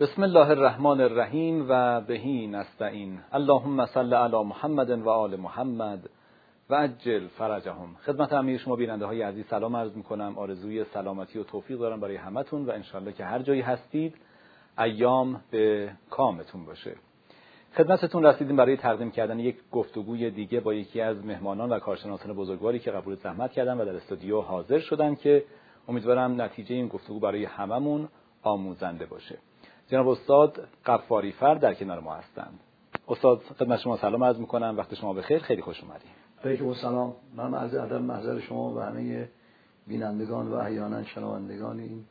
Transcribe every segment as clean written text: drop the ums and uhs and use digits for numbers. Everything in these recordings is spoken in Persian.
بسم الله الرحمن الرحیم و بهی نستعین. اللهم صل علی محمد و آل محمد و عجل فرجهم. خدمت همه شما بیننده های عزیز سلام عرض میکنم. آرزوی سلامتی و توفیق دارم برای همتون و انشالله که هر جایی هستید ایام به کامتون باشه. خدمتتون رسیدیم برای تقدیم کردن یک گفتگوی دیگه با یکی از مهمانان و کارشناسان بزرگواری که قبول زحمت کردن و در استودیو حاضر شدن که امیدوارم نتیجه این گفتگو برای هممون آموزنده باشه. جناب استاد غفاری فر در کنار ما هستند. استاد خدمت شما سلام عرض میکنم. وقت شما بخیر. خیلی خوش اومدید. علیکم السلام. من عرض ادب محضر شما و همه بینندگان و احیانا شنوندگان این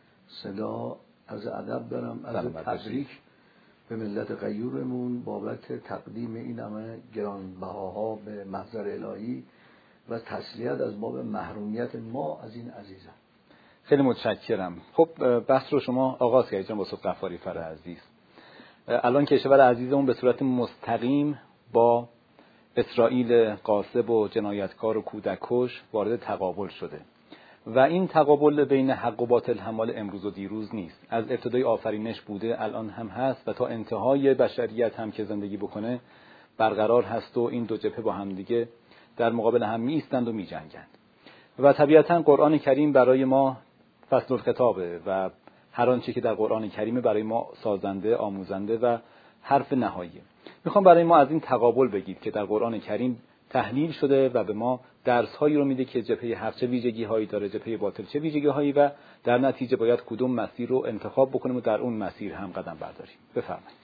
صدا عرض ادب دارم. عرض تبریک به ملت غیورمون بابت تقدیم این همه گرانبهاها به محضر الهی و تسلیت از باب محرومیت ما از این عزیزان. خیلی متشکرم. خب بحث رو شما آغاز کردید جناب استاد غفاری فر عزیز. الان کشور عزیزمون به صورت مستقیم با اسرائیل غاصب و جنایتکار و کودککش وارد تقابل شده و این تقابل بین حق و باطل همال امروز و دیروز نیست. از ابتدای آفرینش بوده، الان هم هست و تا انتهای بشریت هم که زندگی بکنه برقرار هست و این دو جبهه با هم دیگه در مقابل هم می ایستند و می جنگند. و طبیعتاً قرآن کریم برای ما فصل الخطابه و هر آنچه که در قرآن کریم برای ما سازنده، آموزنده و حرف نهاییه. میخوام برای ما از این تقابل بگید که در قرآن کریم تحلیل شده و به ما درس‌هایی رو میده که جبهه حق چه ویژگی‌هایی داره، جبهه باطل چه ویژگی‌هایی و در نتیجه باید کدوم مسیر رو انتخاب بکنیم و در اون مسیر هم قدم برداریم. بفرمایید.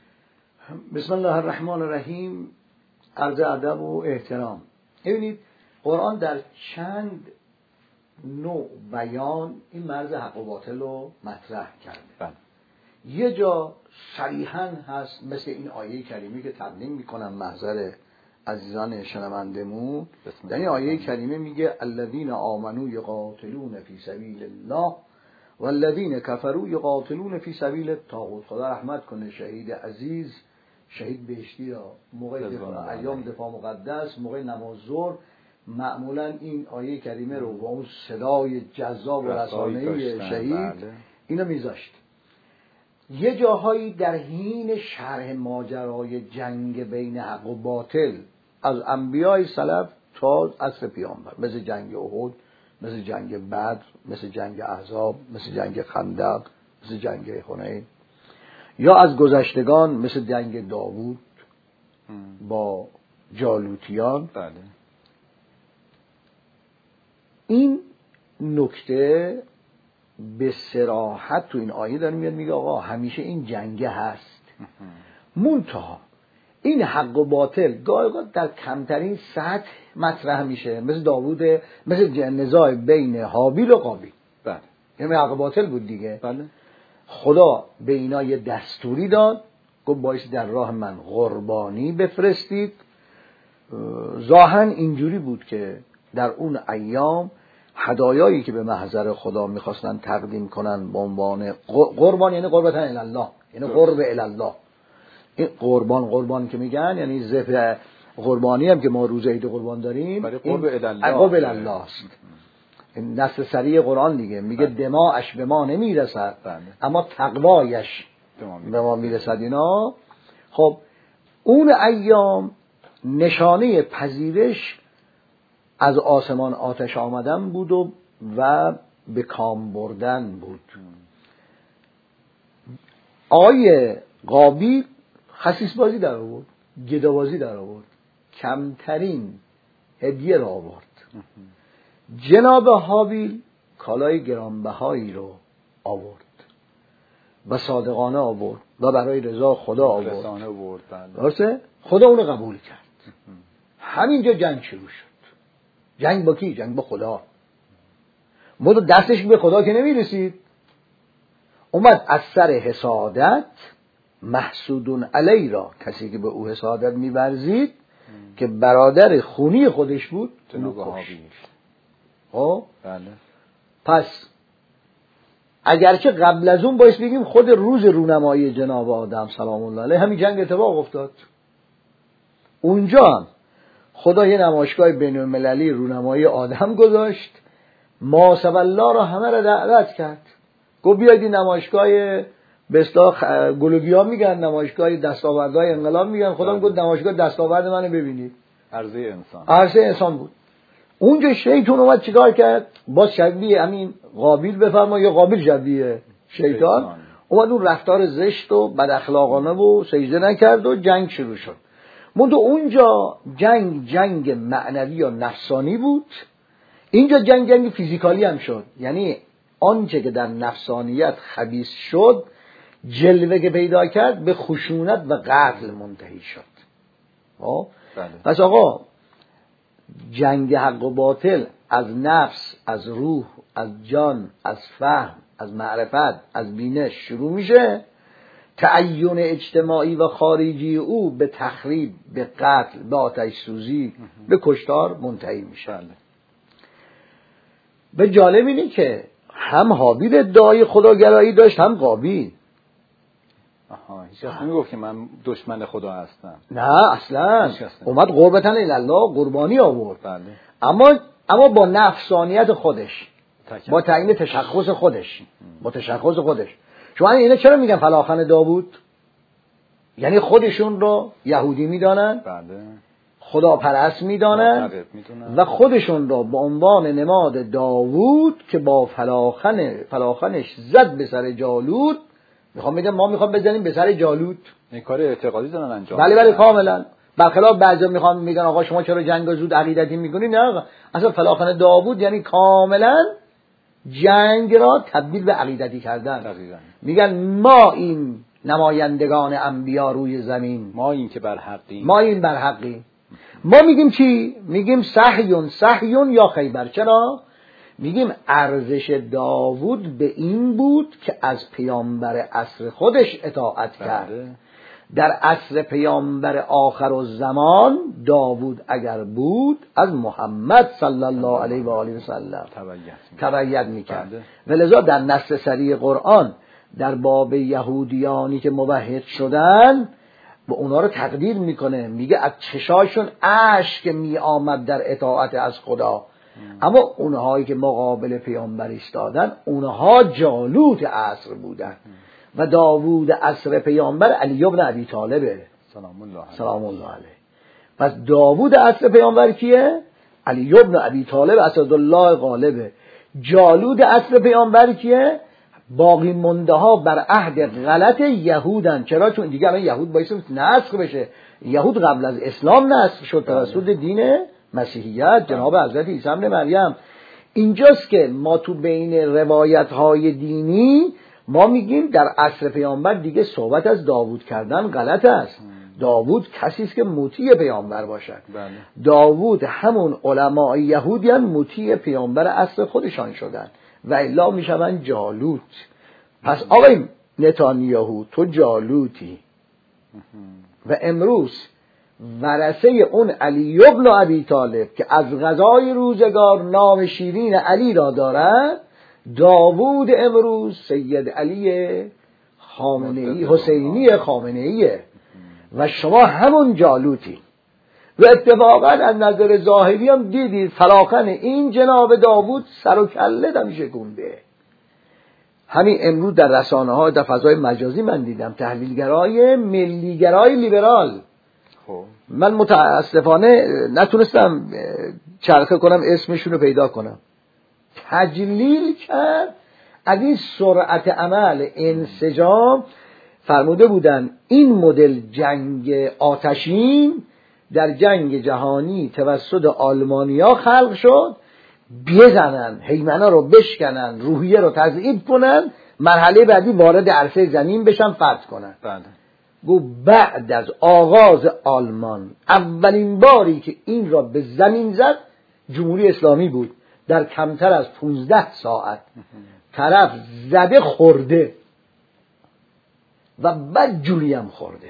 بسم الله الرحمن الرحیم. عرض ادب و احترام. ببینید قرآن در چند نوع بیان این مرز حق و باطل رو مطرح کرده. یه جا صریحاً هست مثل این آیه کریمه که تقدیم میکنم محضر عزیزان شنوندمون. در این آیه کریمه میگه الذین آمنوا یقاتلون فی سبیل الله والذین کفروا یقاتلون فی سبیل الطاغوت. خدا رحمت کنه شهید عزیز، شهید بهشتی را موقع ایام دفاع مقدس، موقع نماز ظهر معمولا این آیه کریمه رو با اون صدای جذاب و رسانه‌ای شهید اینو میذاشت. یه جاهایی در حین شرح ماجرای جنگ بین حق و باطل از انبیای سلف تا عصر پیامبر، مثل جنگ احد، مثل جنگ بدر، مثل جنگ احزاب، مثل جنگ خندق، مثل جنگ حنین، یا از گذشتگان مثل جنگ داوود با جالوتیان. این نکته به صراحت تو این آیه داره میاد میگه آقا همیشه این جنگه هست، منتها این حق و باطل گاهی در کمترین سطح مطرح میشه، مثل داوود، مثل نزاع بین هابیل و قابیل. بله. یعنی حق و باطل بود دیگه. بله. خدا به اینا یه دستوری داد، گفت باید در راه من قربانی بفرستید. ظاهرا اینجوری بود که در اون ایام هدایایی که به محضر خدا میخواستن تقدیم کنن به عنوان قربان، یعنی قربتن الله، یعنی قرب الله. این قربان که میگن یعنی ذبح قربانی هم که ما روز عید قربان داریم، قرب الله است. این نص صریح قرآن دیگه میگه دماءش به ما نمیرسد اما تقوایش به ما میرسد. اینا خب اون ایام نشانه پذیرش از آسمان آتش آمدن بود و به کام بردن بود. آقای قابیل خسیس بازی در آورد، گدابازی در آورد، کمترین هدیه را آورد. جناب هابیل کالای گرانبهایی رو آورد و صادقانه آورد و برای رضا خدا آورد. درسته؟ خدا اونو قبول کرد. همینجا جنگ شروع شد. جنگ با کی؟ جنگ با خدا. مدو دستش به خدا که نمیرسید، اومد از سر حسادت محسودون علی را، کسی که به او حسادت می‌ورزید که برادر خونی خودش بود، جناب هابیل. بله. پس اگرچه قبل از اون باید بگیم خود روز رونمایی جناب آدم سلام الله علیه همین جنگ اتفاق افتاد. اونجا هم خدا یه نمایشگاه بین المللی رونمایی آدم گذاشت، ما سب الله را همه را دعوت کرد، گفت بیاید این نمایشگاه به اصطلاح گلوگیا میگن، نمایشگاه دستاوردهای انقلاب میگن، خودم گفت نمایشگاه دستاورد منو ببینید. عرضه انسان بود. اونجا شیطان اومد چیکار کرد؟ باز شبیه همین قابیل بفرما یا قابیل شبیه شیطان اومد اون رفتار زشت و بد اخلاقانه و سجده نکرد و جنگ شروع شد. منتها اونجا جنگ معنوی یا نفسانی بود، اینجا جنگ فیزیکالی هم شد. یعنی آنچه که در نفسانیت خبیث شد جلوه که پیدا کرد به خشونت و قتل منتهی شد. پس آقا جنگ حق و باطل از نفس، از روح، از جان، از فهم، از معرفت، از بینش شروع میشه. تعین اجتماعی و خارجی او به تخریب، به قتل، به آتش سوزی، به کشتار منتهی میشه. به جالب اینه که هم حابیل ادعای خداگرایی داشت هم قابیل. هیچ کس نمیگفت که من دشمن خدا هستم. نه اصلا اومد قربتن الله قربانی آورد. بله. اما با نفسانیت خودش، با تعیین تشخص خودش، شما اینا چرا میگن فلاخن داوود؟ یعنی خودشون رو یهودی میدانن، بله، خداپرست میدانن و خودشون رو به عنوان نماد داوود که با فلاخنش زد به سر جالوت، ما میخوام بزنیم به سر جالوت. این کار اعتقادی دارن انجام. بله کاملا. برخلاف بعضی میگن آقا شما چرا جنگ زود عقیدتی میکنید؟ نه اصلا فلاخن داوود یعنی کاملا جنگ را تبدیل به عقیدتی کردن. دقیقاً. میگن ما این نمایندگان انبیا روی زمین، ما این که بر حقیم، ما میگیم چی؟ میگیم صحیون یا خیبر. چرا؟ میگیم ارزش داوود به این بود که از پیامبر عصر خودش اطاعت کرد. در عصر پیامبر آخر الزمان داوود اگر بود از محمد صلی الله علیه و آله و سلم تبعیت میکرد. ولذا در نص صریح قرآن در باب یهودیانی که موحد شدن به اونا رو تقدیر میکنه، میگه از چشاشون اشک می آمد در اطاعت از خدا. اما اونهایی که مقابل پیامبر ایستادن اونها جالوت عصر بودن و داوود عصر پیامبر علی بن ابی طالبه سلام الله علیه. پس داوود عصر پیامبر کیه؟ علی بن ابی طالب اسدالله غالبه. جالوت عصر پیامبر کیه؟ باقی مونده ها بر عهد غلط یهودن. چرا؟ چون دیگه الان یهود باعث نسخ بشه. یهود قبل از اسلام نسخ شد توسط دین مسیحیت جناب حضرت عیسی ابن مریم. اینجاست که ما تو بین روایت های دینی ما میگیم در عصر پیامبر دیگه صحبت از داوود کردن غلط است. داوود کسی است که مطیع پیامبر باشد. داوود همون علماء یهودیان مطیع پیامبر عصر خودشان شدن و الا میشون جالوت. پس آقای نتانیاهو تو جالوتی و امروز ورثه اون علی بن ابی طالب که از غذای روزگار نام شیرین علی را دارد، داوود امروز سید علی خامنه‌ای حسینی خامنه‌ایه و شما همون جالوتی. و اتفاقا از نظر ظاهری هم دیدید فلاخن این جناب داوود سر و کله دم شکونده. همین امروز در رسانه ها در فضای مجازی من دیدم تحلیلگرای ملیگرای لیبرال، من متاسفانه نتونستم چرخه کنم اسمشون رو پیدا کنم، تجلیل کرد از این سرعت عمل انسجام. فرموده بودن این مدل جنگ آتشین در جنگ جهانی توسط آلمانیا خلق شد، بزنن هیمنه رو بشکنن، روحیه رو تضعیف کنن، مرحله بعدی وارد عرصه زمین بشن، فتح کنن. گو بعد از آغاز آلمان اولین باری که این را به زمین زد جمهوری اسلامی بود. در کمتر از 15 ساعت طرف زده خورده و بدجوری هم خورده.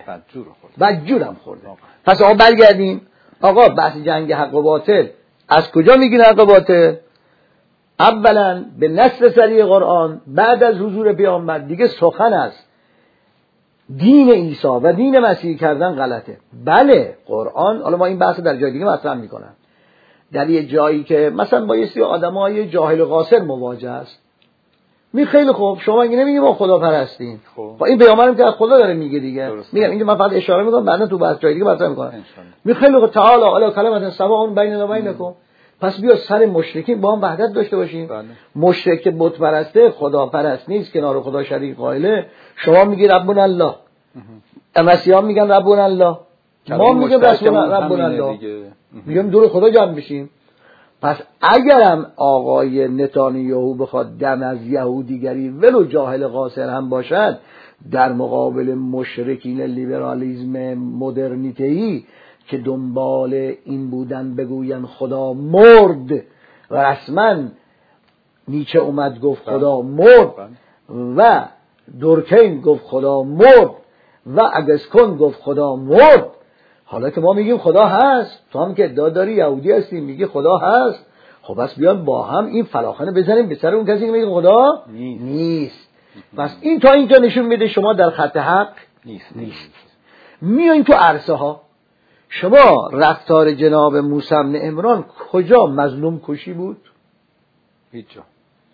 پس آقا برگردیم. آقا بحث جنگ حق و باطل از کجا میگین حق و باطل؟ اولا به نص صریح قرآن بعد از حضور پیامبر دیگه سخن است دین عیسی و دین مسیح کردن غلطه. بله قرآن، حالا ما این بحث در جای دیگه مطرح میکنم، در یه جایی که مثلا با یه سری آدمای جاهل و قاصر مواجه است، خیلی خوب، شما اگه نمیگی ما خدا پرستیم، خب این پیامبرم که از خدا داره میگه دیگه. میگم اینجا من فقط اشاره میکنم، بعدا تو بحث جای دیگه مطرح میکنم. خیلی خوب، تعالی علی کلمت سواء بیننا و بینکم. پس بیا سر مشرکین با هم وحدت داشته باشیم. مشرک بت پرسته، خدا پرست نیست، کنار خدا شریک قائله. شما میگی ربنا الله، مسیحا میگن ربنا الله، ما میگیم ربنا الله، میگم دور خدا جمع بشیم. پس اگرم آقای نتانیاهو بخواد دم از یهودیگری ولو جاهل قاصر هم باشد، در مقابل مشرکین لیبرالیسم مدرنیته‌ای که دنبال این بودن بگوین خدا مرد، و رسما نیچه اومد گفت خدا مرد، و دورکین گفت خدا مرد، و اگسکون گفت خدا مرد. حالا که ما میگیم خدا هست، تو هم که ادعا داری یهودی هستی میگی خدا هست، خب بس بیان با هم این فلاخنه بزنیم به سر اون کسی که میگه خدا نیست. پس این تا اینجا نشون میده شما در خط حق نیست. میایین تو عرصه ها، شما رفتار جناب موسی بن عمران کجا مظلوم کشی بود؟ هیچ جا.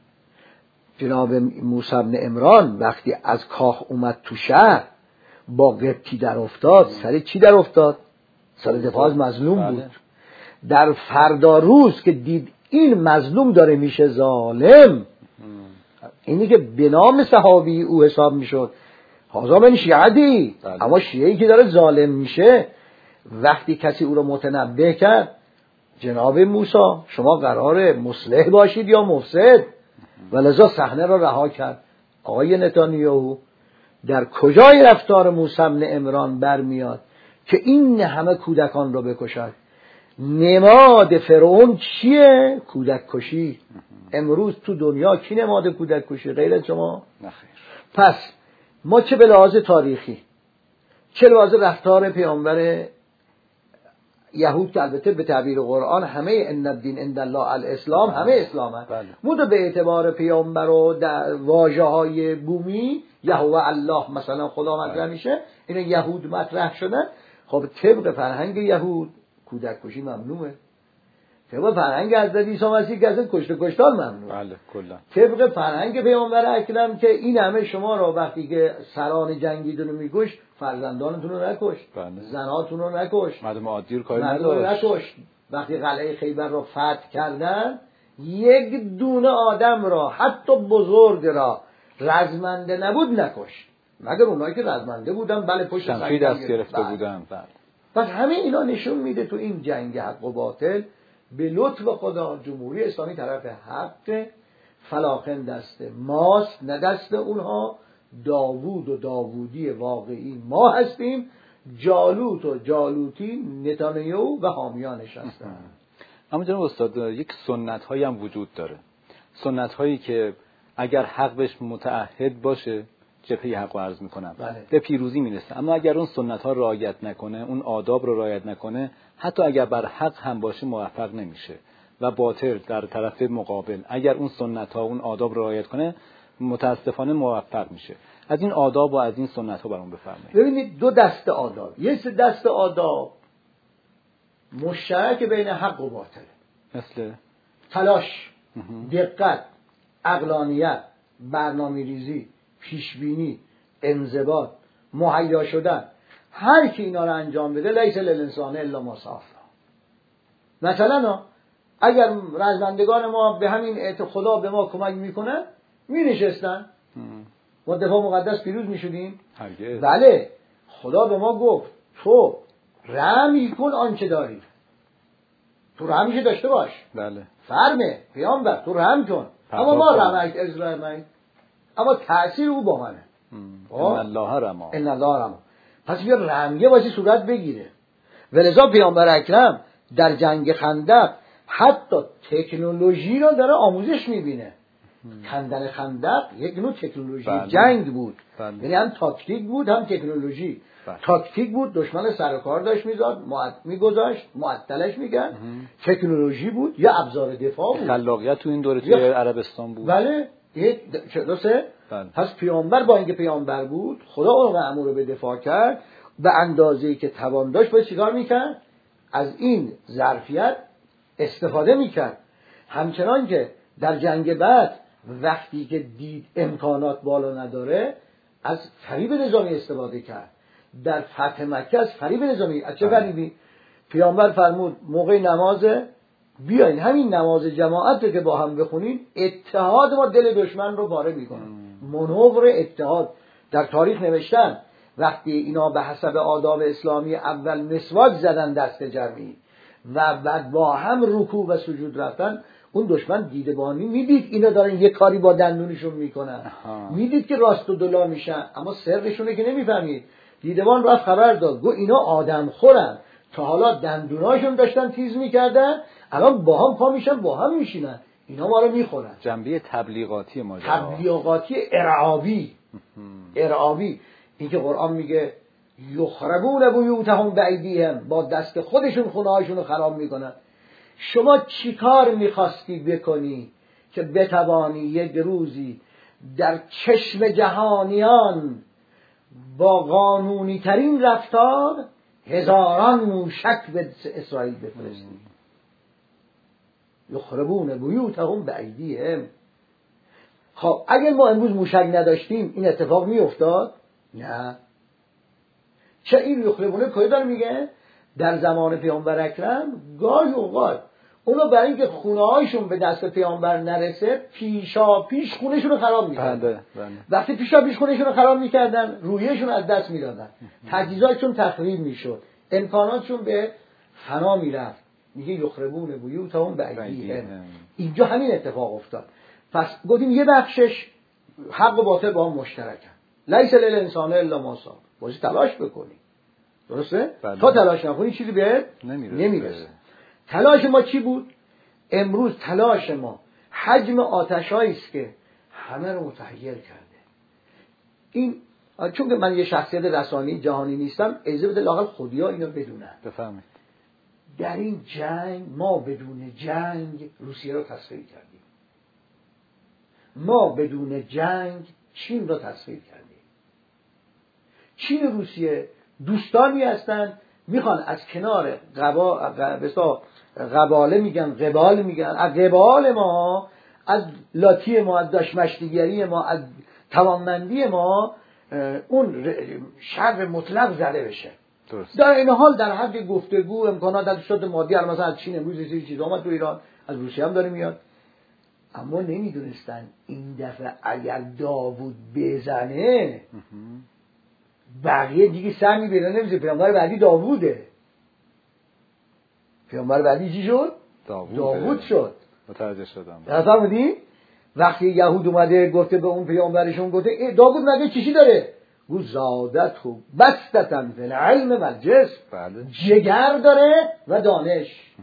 جناب موسی بن عمران وقتی از کاخ اومد تو شهر با قبطی در افتاد، سر چی در افتاد؟ سر دفاع از مظلوم بود. در فردا روز که دید این مظلوم داره میشه ظالم، اینی که به نام صحابی او حساب میشد، هازا من شیعتی، اما شیعی که داره ظالم میشه، وقتی کسی او رو متنبه کرد جناب موسی شما قراره مصلح باشید یا مفسد، ولذا صحنه را رها کرد. آقای نتانیاهو در کجای رفتار موسی بن عمران برمیاد که این همه کودکان را بکشد؟ نماد فرعون چیه؟ کودک کشی. امروز تو دنیا کی نماد کودک کشی غیر از شما؟ نخیر. پس ما چه به لحاظ تاریخی، چه به لحاظ رفتار پیامبر یهود که البته به تعبیر قرآن همه ان الدین عند الله الاسلام، همه اسلام هست، مود به اعتبار پیامبر و در واژه های بومی یهوه الله مثلا خدا مطرح میشه، این یهود مطرح شدن. خب طبق فرهنگ یهود کودک کشی ممنوعه، طبق فرهنگ حضرت عیسی مسیح که اصلا کشتار ممنوعه. بله کلا. طبق فرهنگ پیامبر اکرم که این همه شما را وقتی که سران جنگیدون رو میکش، فرزندانتون رو نکش، زناتون رو نکش، مردم عادی رو کاری نداشت. وقتی قلعه خیبر را فتح کردن، یک دونه آدم را حتی بزرگ را رزمنده نبود نکش، مگر اونایی که رزمنده بودن بله پشت شمشیر دست گرفته بودن. پس همه اینا نشون میده تو این جنگ حق و باطل به لطف خدا جمهوری اسلامی طرف حق، فلاخن دست ماست نه دست اونها. داوود و داوودی واقعی ما هستیم، جالوت و جالوتی نتانیاهو و حامیانش هستن. اما جناب استاد یک سنت هایی هم وجود داره، سنت هایی که اگر حق بهش متعهد باشه جبهه حق رو عرض میکنم، به پیروزی میرسه. اما اگر اون سنت ها رعایت نکنه، اون آداب رو رعایت نکنه، حتی اگر بر حق هم باشه موفق نمیشه. و باطل در طرف مقابل اگر اون سنت ها اون آداب رو رعایت کنه متاسفانه موفق میشه. از این آداب و از این سنت ها برام بفرمایید. ببینید دو دست آداب، یک دست آداب مشترک بین حق و باطل، مثل تلاش، دقت، عقلانیت، برنامه‌ریزی، پیشبینی، انضباط، مهیا شدن. هر کی اینا رو انجام بده لیس للانسان الا ما سعی. مثلا اگر رزمندگان ما به همین خدا به ما کمک میکنه مینشستن ما دفاع مقدس پیروز میشدیم؟ هرگز. بله، خدا به ما گفت تو رحم کن آنچه داری، تو رحمش داشته باش. بله. فرمه پیامبر تو رحم کن، اما ما رحمت از رحمت، اما تأثیر او با منه. ان الله رحم. ان الله رحم. پس بیا رحمیه واسه صورت بگیره. ولذا پیامبر اکرم در جنگ خندق حتی تکنولوژی رو داره آموزش میبینه. کندن خندق یک نوع تکنولوژی جنگ بود، یعنی هم تاکتیک بود هم تکنولوژی. تاکتیک بود، دشمن سر کار داشت میذاد میگذاشت معطلش میکرد. تکنولوژی بود یا ابزار دفاع بود. خلاقیت تو این دوره توی عربستان بود. بله درسته. پس پیامبر با اینکه پیامبر بود خدا اون مأمور رو به دفاع کرد، به اندازه‌ای که توان داشت باید چیکار میکرد؟ از این ظرفیت استفاده میکرد. همچنان که در جنگ بعد وقتی که دید امکانات بالا نداره از فریب نظامی استفاده کرد. در فتح مکه از فریب نظامی، از چه فریبی؟ پیامبر فرمود موقع نماز بیاین همین نماز جماعت رو که با هم بخونین اتحاد ما دل دشمن رو پاره میکنه. منور اتحاد در تاریخ نوشتن وقتی اینا به حسب آداب اسلامی اول مسواک زدن دست جمعی و بعد با هم رکوع و سجود رفتن، اون دشمن دیدبانی میدید اینا دارن یه کاری با دندونشون میکنن، میدید که راست و دلا میشن، اما سرشونه که نمیفهمید. دیدبان رفت خبر داد، گو اینا آدم خورن، تا حالا دندوناشون داشتن تیز میکردن، الان با هم پا میشن با هم میشینن، اینا ما رو میخورن. جنبه تبلیغاتی ماجرا، تبلیغاتی ارعابی. این که قرآن میگه یخربون بیوتهم بایدیهم، با دست خودشون خونه هاشون رو خراب میکنن. شما چی کار میخواستی بکنی که بتوانی یک روزی در چشم جهانیان با قانونی ترین رفتار هزاران موشک به اسرائیل بفرستی؟ یخربون بیوتهم بایدیهم. خب اگر ما امروز موشک نداشتیم این اتفاق میافتاد؟ نه. چه این یخربونه کجا میگه؟ در زمان پیامبر اکرم گاهی اوقات اونا برای اینکه خونه هایشون به دست پیامبر نرسه پیشا پیش خونهشون رو خراب میکردن. وقتی پیشا پیش خونهشون رو خراب میکردن رویشون از دست میدادن، تجهیزاتشون تخریب میشد، امکاناتشون به فنا میرفت. میگه یخربون بیوتهم بایدیهم. اینجا همین اتفاق افتاد. پس گفتیم یه بخشش حق و باطل با هم مشترکن. لیس للانسان الا ما سعی. باید تلاش بکنی، درسته؟ تا تلاش نکنی چیزی بهت نمیرسه. تلاش ما چی بود؟ امروز تلاش ما حجم آتشایی است که همه رو متحیر کرده. این چون که من یه شخصیت رسانه‌ای جهانی نیستم، اجازه بده لااقل خودیا اینو بدونن. بفهمید. در این جنگ ما بدون جنگ روسیه رو تسخیر کردیم. ما بدون جنگ چین رو تسخیر کردیم. چین و روسیه دوستانی هستن، میخوان از کنار قباله میگن، قبال میگن، از قبال ما، از لاتی ما، از دشمشتیگری ما، از توانمندی ما اون شر مطلق زده بشه. درست. در این حال در حد گفتگو امکانات از شد مادی، مثلا از چین امروز یه چیز آمد تو ایران، از روسیه هم داره میاد. اما نمیدونستن این دفعه اگر داوود بزنه بقیه دیگه سر میبینه نمیشه. پیامبر بعدی داووده. پیامبر بعدی چی شد؟ داوود شد. متوجه شدم. فهمیدی؟ وقتی یهود اومده گفته به اون پیامبرشون، گفته داوود مگه چیزی داره؟ گفت زادته بسطة فی العلم و الجسم. بله. جگر داره و دانش.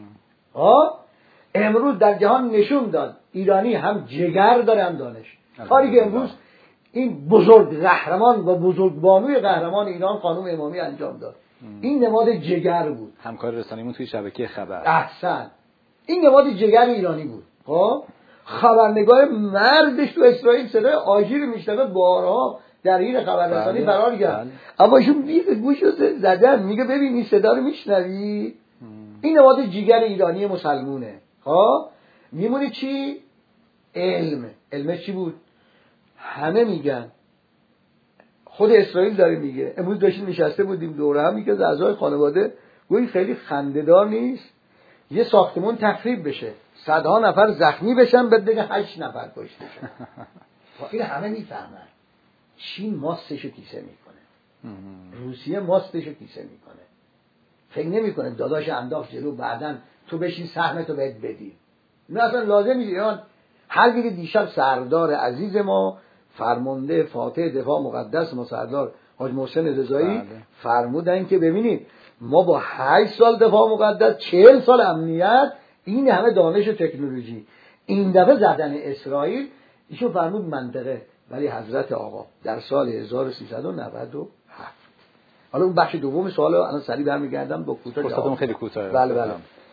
امروز در جهان نشون داد ایرانی هم جگر داره هم دانش. کاری که امروز این بزرگ قهرمان و بزرگ بانوی قهرمان ایران خانم امامی انجام داد، این نماد جگر بود. همکار رسانیمون توی شبکه خبر. احسن. این نماد جگر ایرانی بود. خب خبرنگار مردش تو اسرائیل صدای آژیر میشنوه، بارها در این خبررسانی فرار کرد. اما ایشون میگه گوشو زدن، میگه ببین این صدا رو میشنوی؟ این نماد جگر ایرانی مسلمونه. خب میمونه چی؟ علم چی بود؟ همه میگن، خود اسرائیل داره میگه. امروز داشتیم نشسته بودیم دوره هم، میگه اعضای خانواده گویی خیلی خنده‌دار نیست یه ساختمون تخریب بشه، صدها نفر زخمی بشن، بعد دیگه 8 نفر کشته شدن. این همه میفهمن. چین ماستشو کیسه میکنه، روسیه ماستشو کیسه میکنه، فکر نمیکنه داداش انداخت جلو بعدن تو بشین سهمتو بهت بدی. نه اصلا لازم نیست. ایران هر دیگه دیشب سردار عزیز ما فرمانده فاتح دفاع مقدس ما سردار حاج محسن رضایی فرمودن که ببینید ما با 8 سال دفاع مقدس 40 سال امنیت، این همه دانش و تکنولوژی، این دفعه زدن اسرائیل. ایشون فرمود منطقه، ولی حضرت آقا در سال 1397. حالا اون بخش دوم سوالو الان سریع برمیگردم با کوتاه جواب. خیلی کوتاه. بله.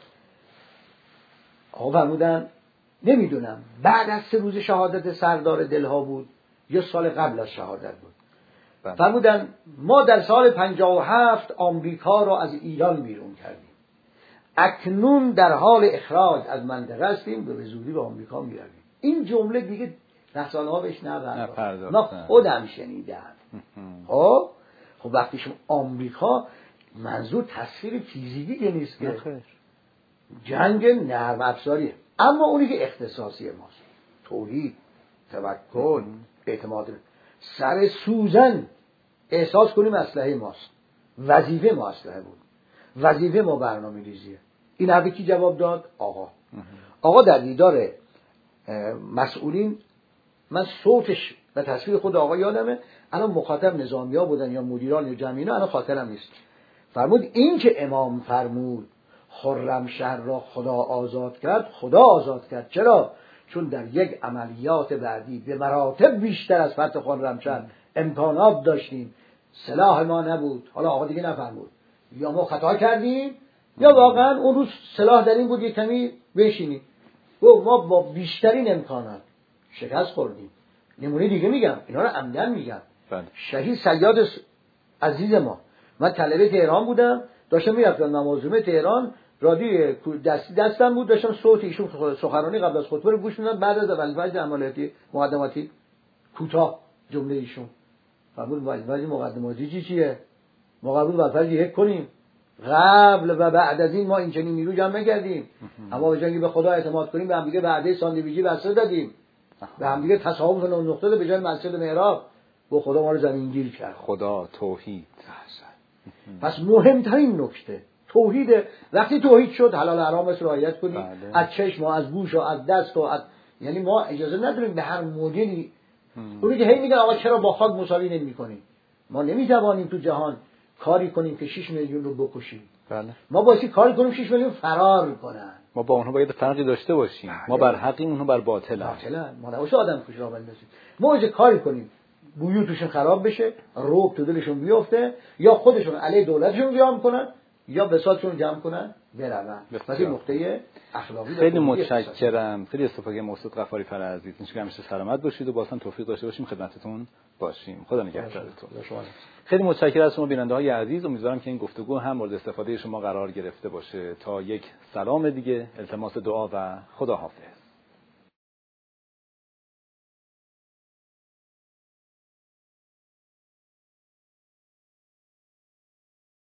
آقا فرمودن نمیدونم بعد از 3 روز شهادت سردار دلها بود یا سال قبل از شهادت بود. فرمودن ما در سال 57 آمریکا را از ایران بیرون کردیم، اکنون در حال اخراج از منطقه هستیم، به زودی به آمریکا میرویم. این جمله دیگه رسانه‌ها بهش نپرداختن. نه خودم شنیدم. خب وقتی شما آمریکا، منظور تصویر فیزیکی که نیست که جنگ نرم افزاریه، اما اونی که اختصاصی ماست، توحید، توکل، اعتماد، سر سوزن احساس کنیم اسلحه ماست، وظیفه ما اسلحه بود، وظیفه ما برنامه‌ریزیه. این حرفی کی جواب داد؟ آقا در دیدار مسئولین، من صوتش و تصویر خود آقا یادمه، الان مخاطب نظامی‌ها بودن یا مدیران یا جمعینا، الان خاطرم نیست. فرمود این که امام فرمود خرمشهر را خدا آزاد کرد، خدا آزاد کرد. چرا؟ چون در یک عملیات بعدی به مراتب بیشتر از فتح خرمشهر امکانات داشتیم، سلاح ما نبود. حالا آقا دیگه نفرمود یا ما خطا کردیم یا واقعا اون روز سلاح در این بود یک کمی بشینیم، و ما با بیشترین امکانات شکست خوردیم. نمونه دیگه میگم، اینا رو عمدن میگم. شهید صیاد عزیز ما، من طلبه تهران بودم، داشتم میرفتم نمازجمعه تهران، رادیو دستم بود، داشتم صوت ایشون سخنرانی قبل از خطبه رو گوش میدادم. بعد از اول فجر عملیاتی مقدماتی کوتاه جمله ایشون فرمود ولی مقدماتی چیه؟ ما قبول بر فرض یک کنیم، قبل و بعد از این ما این چنین نیرو جمع نکردیم، اما به جای به خدا اعتماد کنیم به هم دیگه وعده ساندویچی بسته دادیم، به هم دیگه تصاحب نقطه به جای مسجد محراب، و خدا ما رو زمینگیر کرد. خدا توحید. پس مهمترین نکته توحیده. وقتی توحید شد حلال حرامش رعایت کنیم، از چشم و از گوش و از دست و از، یعنی ما اجازه نداریم به هر مدلی. اونی که هی میگن آقا چرا با خاک مساوی نمی‌کنیم؟ ما نمی‌توانیم تو جهان کاری کنیم که 6 میلیون رو بکشیم. ما باید کاری کنیم 6 میلیون فرار کنن. ما با اونها باید فرقی داشته باشیم. ما بر حقیم، اونها بر باطلن. ما نباشه آدم کش را بندازیم. ما باید کاری کنیم بیوتشون خراب بشه، رعب تو دلشون بیفته، یا خودشون علیه دولتشون قیام کنن یا بساطشون جمع کنن برون. پس این نقطه اخلاقی. خیلی متشکرم. خیلی استفاده موصود غفاری فر عزیز. ان شاءالله همیشه سلامت باشید و بازم توفیق داشته باشیم خدمتتون باشیم. خدا نگهدارتون. خیلی متشکرم از شما بیننده‌های عزیز. امیدوارم که این گفتگو هم مورد استفاده شما قرار گرفته باشه. تا یک سلام دیگه، التماس دعا و خداحافظ.